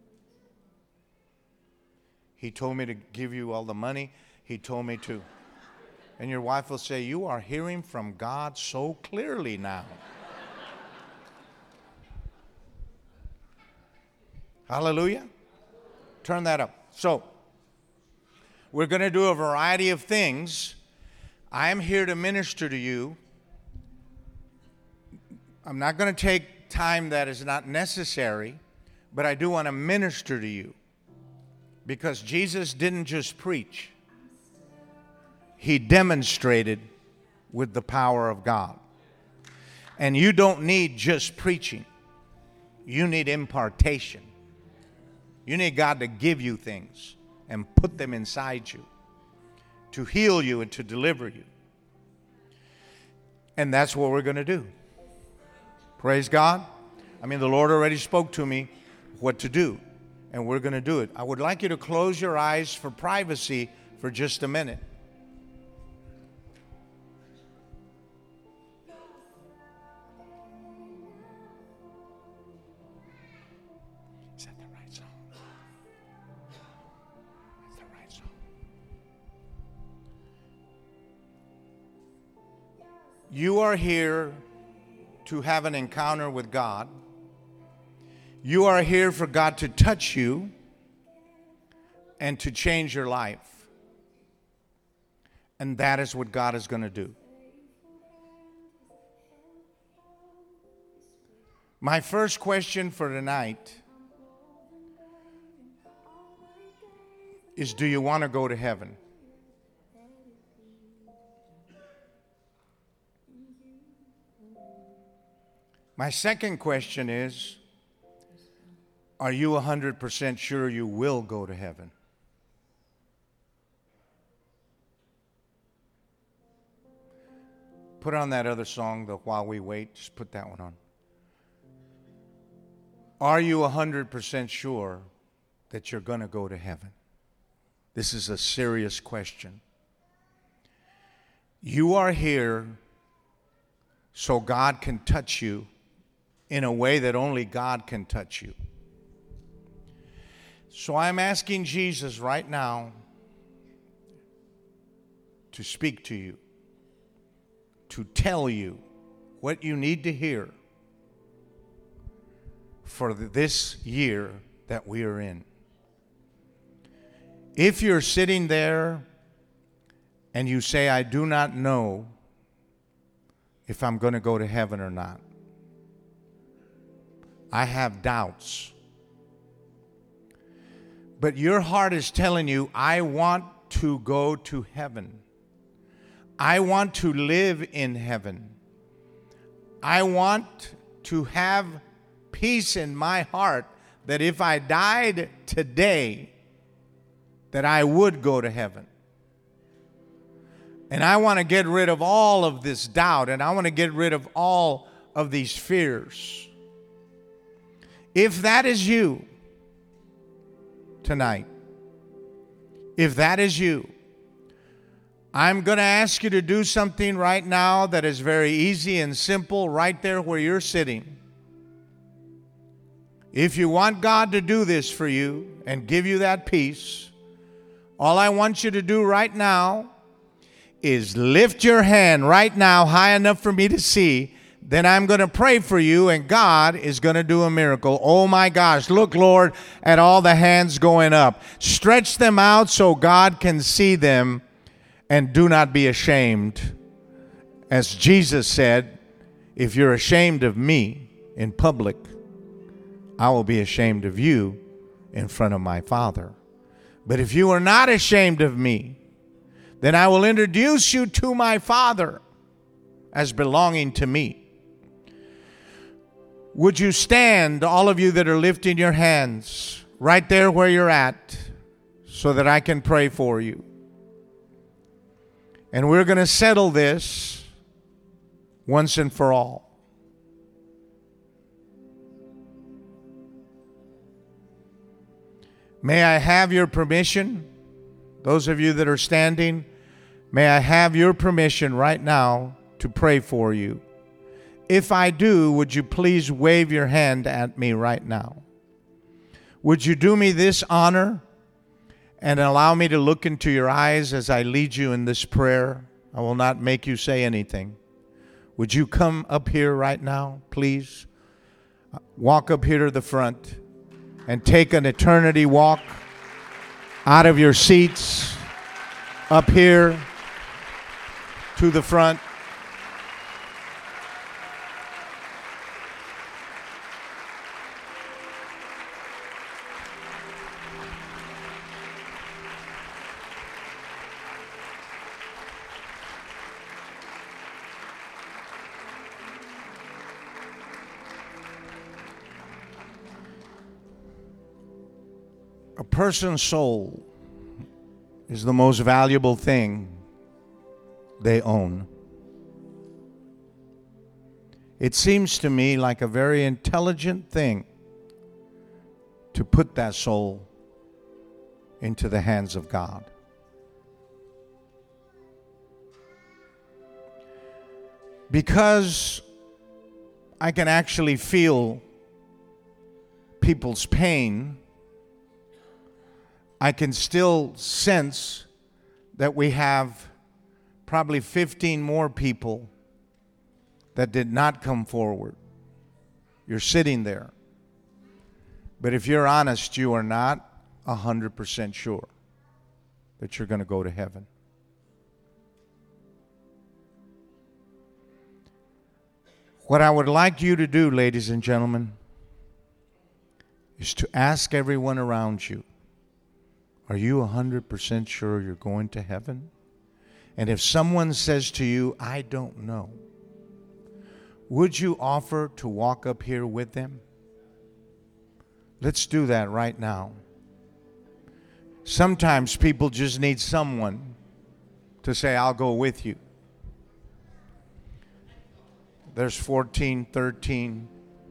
He told me to give you all the money. He told me to. And your wife will say, you are hearing from God so clearly now. Hallelujah. Turn that up. So, we're going to do a variety of things. I am here to minister to you. I'm not going to take time that is not necessary, but I do want to minister to you. Because Jesus didn't just preach. He demonstrated with the power of God. And you don't need just preaching. You need impartation. You need God to give you things and put them inside you to heal you and to deliver you. And that's what we're going to do. Praise God. I mean, the Lord already spoke to me what to do, and we're going to do it. I would like you to close your eyes for privacy for just a minute. Is that the right song? That's the right song. You are here to have an encounter with God. You are here for God to touch you and to change your life. And that is what God is going to do. My first question for tonight is, do you want to go to heaven? My second question is, are you 100% sure you will go to heaven? Put on that other song, the While We Wait. Just put that one on. Are you 100% sure that you're going to go to heaven? This is a serious question. You are here so God can touch you in a way that only God can touch you. So I'm asking Jesus right now to speak to you, to tell you what you need to hear for this year that we are in. If you're sitting there and you say, I do not know if I'm going to go to heaven or not, I have doubts. But your heart is telling you, I want to go to heaven. I want to live in heaven. I want to have peace in my heart that if I died today, that I would go to heaven. And I want to get rid of all of this doubt, and I want to get rid of all of these fears. If that is you tonight, if that is you, I'm going to ask you to do something right now that is very easy and simple right there where you're sitting. If you want God to do this for you and give you that peace, all I want you to do right now is lift your hand right now high enough for me to see. Then I'm going to pray for you, and God is going to do a miracle. Oh my gosh, look, Lord, at all the hands going up. Stretch them out so God can see them, and do not be ashamed. As Jesus said, if you're ashamed of me in public, I will be ashamed of you in front of my Father. But if you are not ashamed of me, then I will introduce you to my Father as belonging to me. Would you stand, all of you that are lifting your hands, right there where you're at, so that I can pray for you? And we're going to settle this once and for all. May I have your permission? Those of you that are standing, may I have your permission right now to pray for you? If I do, would you please wave your hand at me right now? Would you do me this honor and allow me to look into your eyes as I lead you in this prayer? I will not make you say anything. Would you come up here right now, please? Walk up here to the front and take an eternity walk out of your seats up here to the front. A person's soul is the most valuable thing they own. It seems to me like a very intelligent thing to put that soul into the hands of God. Because I can actually feel people's pain, I can still sense that we have probably 15 more people that did not come forward. You're sitting there. But if you're honest, you are not 100% sure that you're going to go to heaven. What I would like you to do, ladies and gentlemen, is to ask everyone around you, are you 100% sure you're going to heaven? And if someone says to you, I don't know, would you offer to walk up here with them? Let's do that right now. Sometimes people just need someone to say, I'll go with you. There's 14, 13,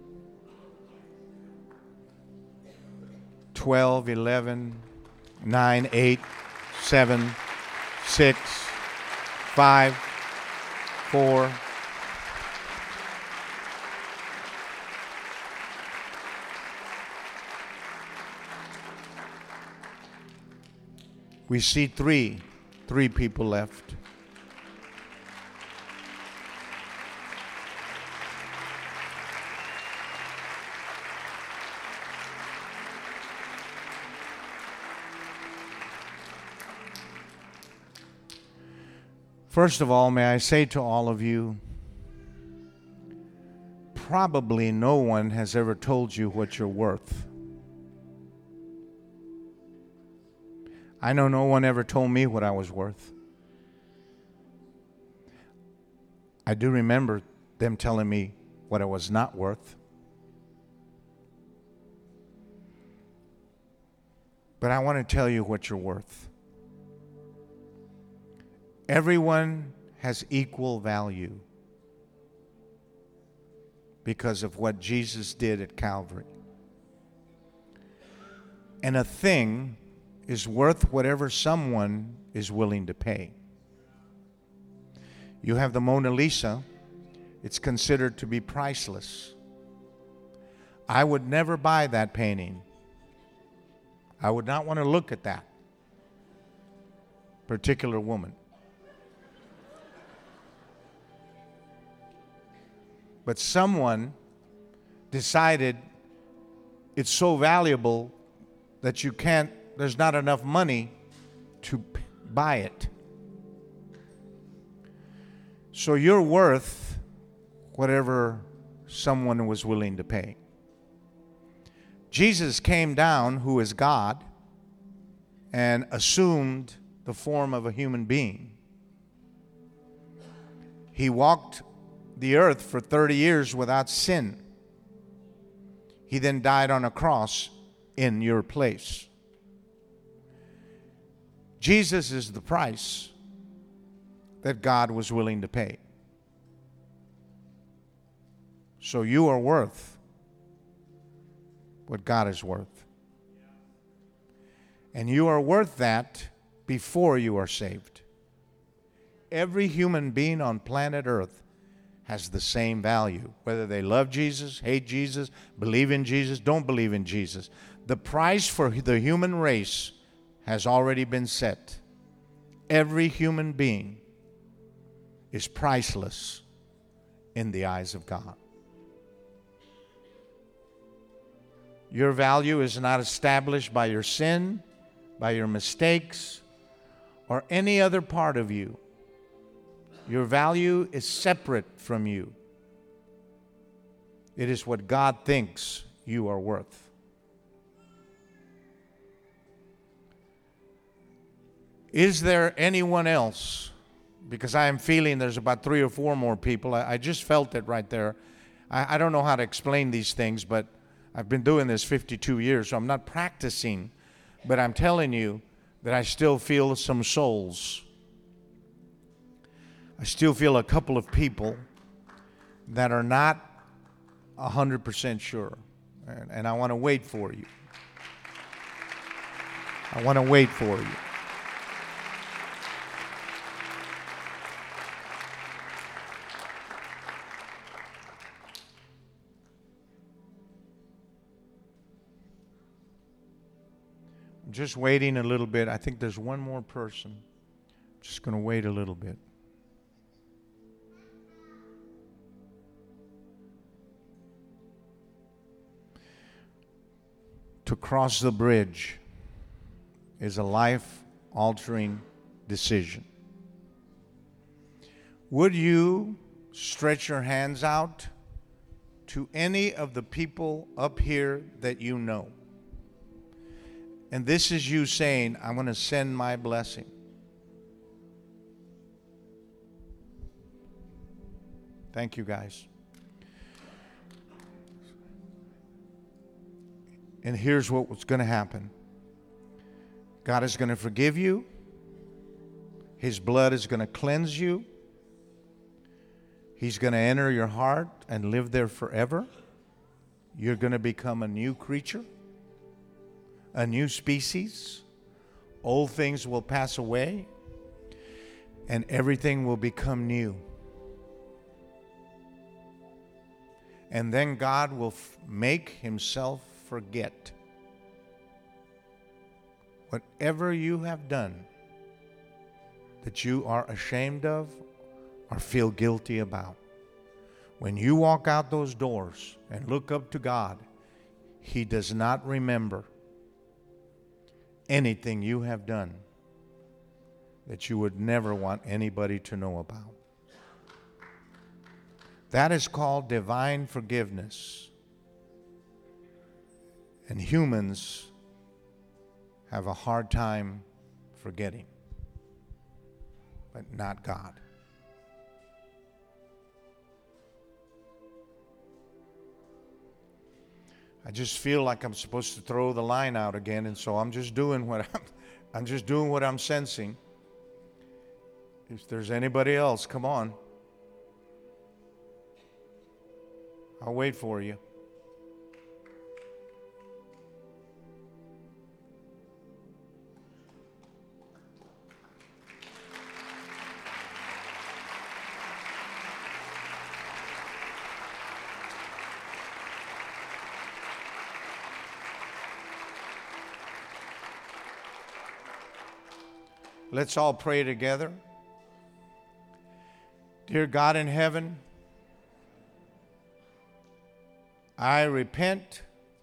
12, 11, 9, 8, 7, 6, 5, 4. We see three people left. First of all, may I say to all of you, probably no one has ever told you what you're worth. I know no one ever told me what I was worth. I do remember them telling me what I was not worth. But I want to tell you what you're worth. Everyone has equal value because of what Jesus did at Calvary. And a thing is worth whatever someone is willing to pay. You have the Mona Lisa. It's considered to be priceless. I would never buy that painting. I would not want to look at that particular woman. But someone decided it's so valuable that there's not enough money to buy it. So you're worth whatever someone was willing to pay. Jesus came down, who is God, and assumed the form of a human being. He walked the earth for 30 years without sin. He then died on a cross in your place. Jesus is the price that God was willing to pay. So you are worth what God is worth. And you are worth that before you are saved. Every human being on planet Earth has the same value, whether they love Jesus, hate Jesus, believe in Jesus, don't believe in Jesus. The price for the human race has already been set. Every human being is priceless in the eyes of God. Your value is not established by your sin, by your mistakes, or any other part of you. Your value is separate from you. It is what God thinks you are worth. Is there anyone else? Because I am feeling there's about 3 or 4 more people. I just felt it right there. I don't know how to explain these things, but I've been doing this 52 years, so I'm not practicing. But I'm telling you that I still feel some souls. I still feel a couple of people that are not 100% sure. And I want to wait for you. I want to wait for you. I'm just waiting a little bit. I think there's one more person. Just going to wait a little bit. To cross the bridge is a life-altering decision. Would you stretch your hands out to any of the people up here that you know? And this is you saying, I want to send my blessing. Thank you, guys. And here's what's going to happen. God is going to forgive you. His blood is going to cleanse you. He's going to enter your heart and live there forever. You're going to become a new creature, a new species. Old things will pass away, and everything will become new. And then God will make himself forget whatever you have done that you are ashamed of or feel guilty about. When you walk out those doors and look up to God, he does not remember anything you have done that you would never want anybody to know about. That is called divine forgiveness. And humans have a hard time forgetting, but not God. I just feel like I'm supposed to throw the line out again, and so I'm just doing what I'm sensing. If there's anybody else, come on. I'll wait for you. Let's all pray together. Dear God in heaven, I repent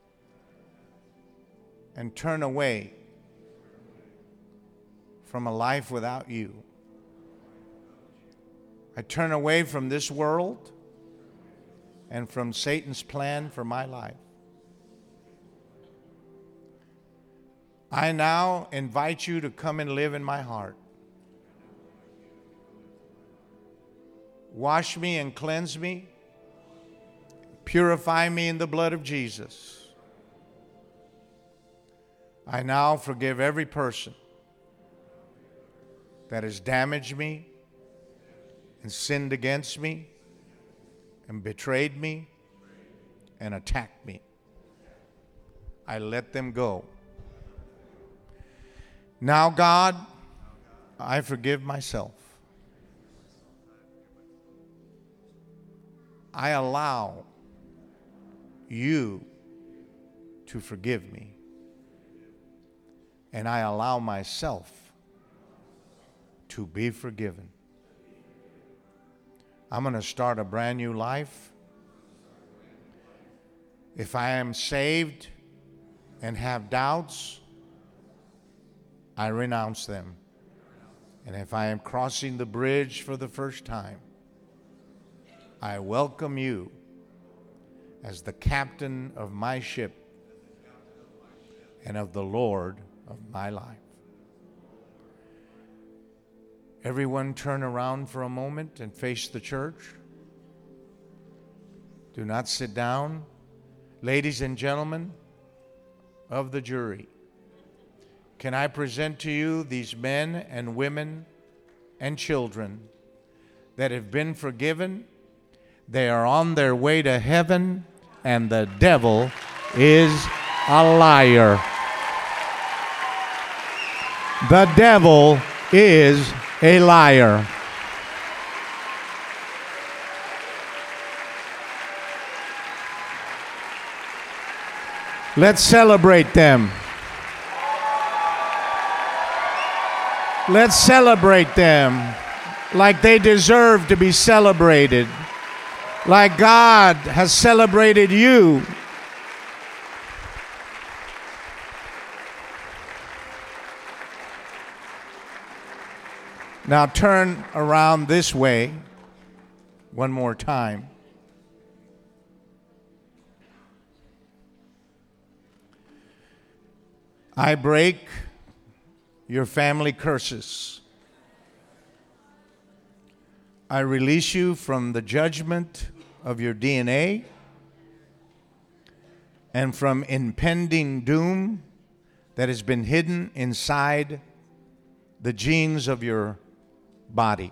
and turn away from a life without you. I turn away from this world and from Satan's plan for my life. I now invite you to come and live in my heart. Wash me and cleanse me. Purify me in the blood of Jesus. I now forgive every person that has damaged me and sinned against me and betrayed me and attacked me. I let them go. Now, God, I forgive myself. I allow you to forgive me. And I allow myself to be forgiven. I'm going to start a brand new life. If I am saved and have doubts, I renounce them. And if I am crossing the bridge for the first time, I welcome you as the captain of my ship and of the Lord of my life. Everyone turn around for a moment and face the church. Do not sit down. Ladies and gentlemen of the jury, can I present to you these men and women and children that have been forgiven? They are on their way to heaven, and the devil is a liar. The devil is a liar. Let's celebrate them. Let's celebrate them like they deserve to be celebrated, like God has celebrated you. Now turn around this way one more time. I break your family curses. I release you from the judgment of your DNA and from impending doom that has been hidden inside the genes of your body.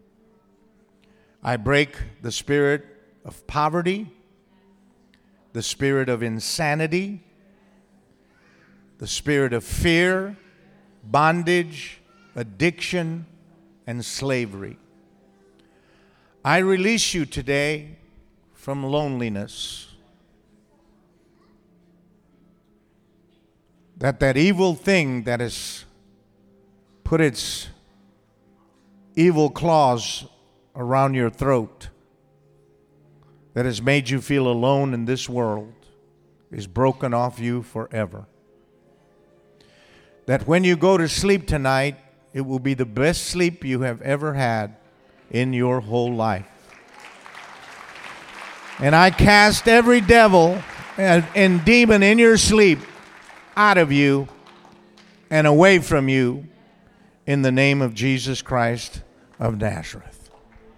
I break the spirit of poverty, the spirit of insanity, the spirit of fear, bondage, addiction, and slavery. I release you today from loneliness. That evil thing that has put its evil claws around your throat, that has made you feel alone in this world, is broken off you forever. That when you go to sleep tonight, it will be the best sleep you have ever had in your whole life. And I cast every devil and demon in your sleep out of you and away from you in the name of Jesus Christ of Nazareth.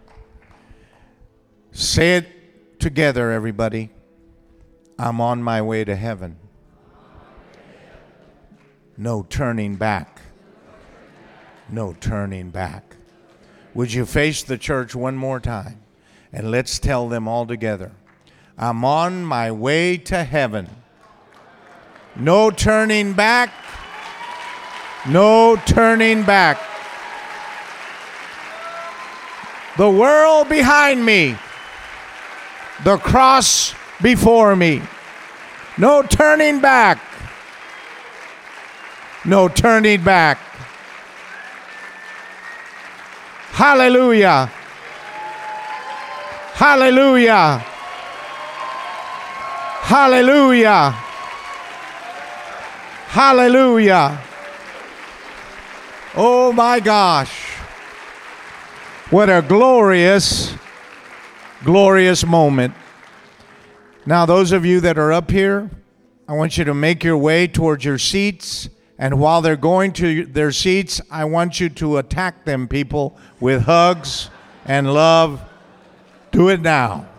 Say it together, everybody. I'm on my way to heaven. No turning back. No turning back. Would you face the church one more time? And let's tell them all together. I'm on my way to heaven. No turning back. No turning back. The world behind me. The cross before me. No turning back. No turning back. Hallelujah. Hallelujah. Hallelujah. Hallelujah. Oh my gosh. What a glorious, glorious moment. Now, those of you that are up here, I want you to make your way towards your seats. And while they're going to their seats, I want you to attack them, people, with hugs and love. Do it now.